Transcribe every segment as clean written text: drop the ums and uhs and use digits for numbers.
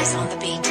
is on the beat.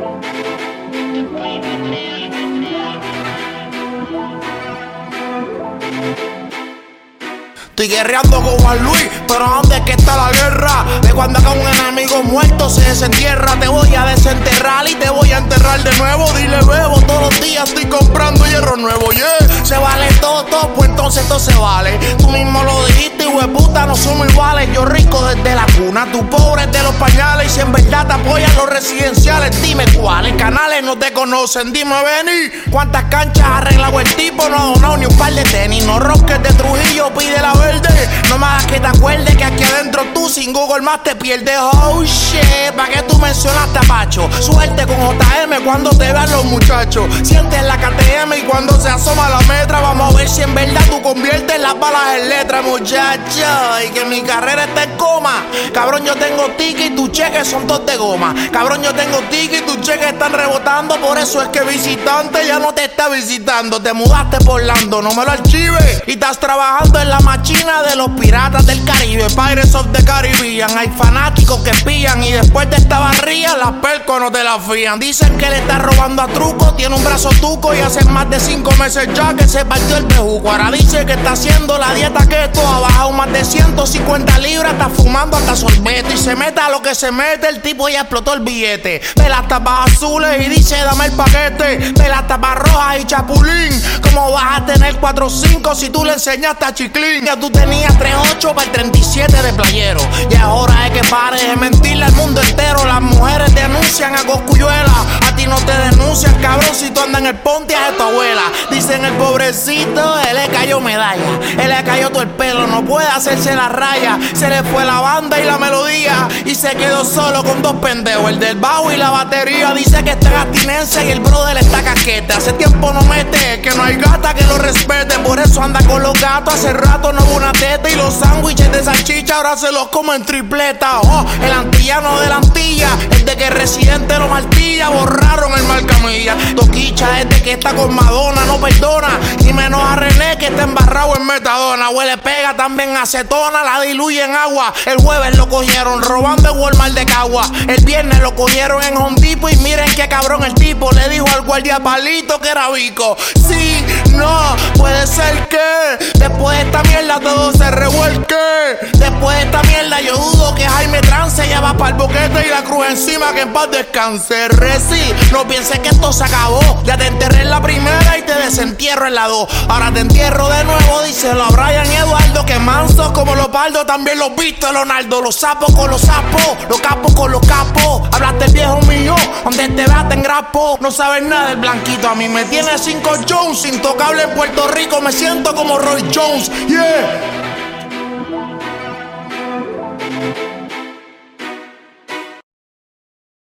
Estoy guerreando con Juan Luis, pero ¿dónde es que está la guerra? De cuando acá un enemigo muerto se desentierra. Te voy a desenterrar y te voy a enterrar de nuevo. Dile bebo, todos los días estoy comprando hierro nuevo, yeah. Se vale todo, pues entonces todo se vale. Tú mismo lo dijiste, hueputa, no somos iguales. Yo rico desde la cuna, tú pobre de los pañales. Y si en verdad te apoyan los residenciales, dime cuáles canales no te conocen. Dime, Benny, ¿cuántas canchas ha arreglado el tipo? No ha donado ni un par de tenis. No roques de Trujillo, pide la verde. No me hagas que te acuerdes que aquí adentro tú sin Google más te pierdes. Oh shit, ¿pa' qué tú mencionaste a Pacho? Suerte con JM cuando te vean los muchachos. Sientes la KTM y cuando se asoma la metra, vamos a ver si en verdad tú conviertes las balas en letras, muchacho. Y que mi carrera está en coma. Cabrón, yo tengo ticket y tus cheques son todos de goma. Cabrón, yo tengo ticket y tus cheques están rebotando. Por eso es que visitante ya no te está visitando. Te mudaste por Orlando, no me lo archives. Y estás trabajando en la machina de los piratas del Caribe, Pirates of the Caribbean. Hay fanáticos que pillan y después de esta barría las percos no te la fían. Dicen que le está robando a truco, tiene un brazo tuco y hace más de 5 meses ya que se partió el bejuco. Ahora dice que está haciendo la dieta keto, ha bajado más de 150 libras, está fumando hasta sorbete y se mete a lo que se mete, el tipo ya explotó el billete. Ve las tapas azules y dice dame el paquete, ve las tapas rojas y chapulín. ¿Cómo vas a tener 4 o 5 si tú le enseñaste a Chiclín? Ya tú tenías 3.8 para el 37 de playero. Y ahora es que pares de mentirle al mundo entero. Las mujeres denuncian a Cosculluela. A ti no te denuncian, cabrón, si tú andas en el pontiac de tu abuela. Dicen el pobrecito, él le cayó medalla. Él le cayó todo el pelo, no puede hacerse la raya. Se le fue la banda y la melodía y se quedó solo con 2 pendejos, el del bajo y la batería. Dice que está en abstinencia y el brother está casquete. Hace tiempo no mete, que no hay gata que lo respete. Por eso anda con los gatos, hace rato no hubo una teta. Y los sándwiches de salchicha ahora se los come en tripleta. Oh, el antillano de la Antilla, el de que Residente lo martilla. Borraron el marcamilla. Toquicha es de que está con Madonna, no perdona. Y menos a René que está embarrado en metadona. Huele pega también acetona, la diluye en agua. El jueves lo cogieron robando en Walmart de Cagua. El viernes lo cogieron en Home Depot. Y miren qué cabrón el tipo le dijo al guardia Palito que era bico. Sí, no, puede ser que después de esta mierda todo se revuelque. Después de esta mierda yo dudo que Jaime Trance ya va para el boquete y la cruz encima, que en paz descanse. Reci, no pienses que esto se acabó. Ya te enterré en la primera y te desentierro en la 2. Ahora te entierro de nuevo, díselo a Brian y Eduardo, que mansos como los pardos también los viste Leonardo. Los sapos con los sapos, los capos con los capos. Hablaste el viejo mío, donde te veas te engrapo. No sabes nada del blanquito, a mí me tiene 5 Jones. Intocable en Puerto Rico, me siento como Roy Jones, yeah.